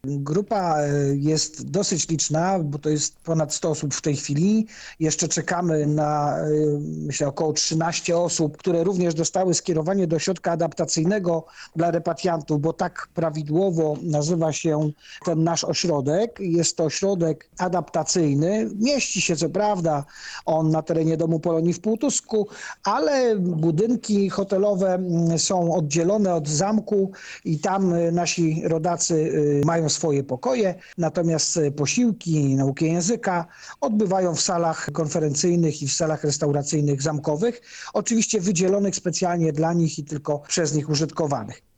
Grupa jest dosyć liczna, bo to jest ponad 100 osób w tej chwili. Jeszcze czekamy na, myślę, około 13 osób, które również dostały skierowanie do ośrodka adaptacyjnego dla repatriantów, bo tak prawidłowo nazywa się ten nasz ośrodek. Jest to ośrodek adaptacyjny. Mieści się co prawda on na terenie Domu Polonii w Półtusku, ale budynki hotelowe są oddzielone od zamku i tam nasi rodacy mają swoje pokoje, natomiast posiłki, naukę języka odbywają w salach konferencyjnych i w salach restauracyjnych zamkowych, oczywiście wydzielonych specjalnie dla nich i tylko przez nich użytkowanych.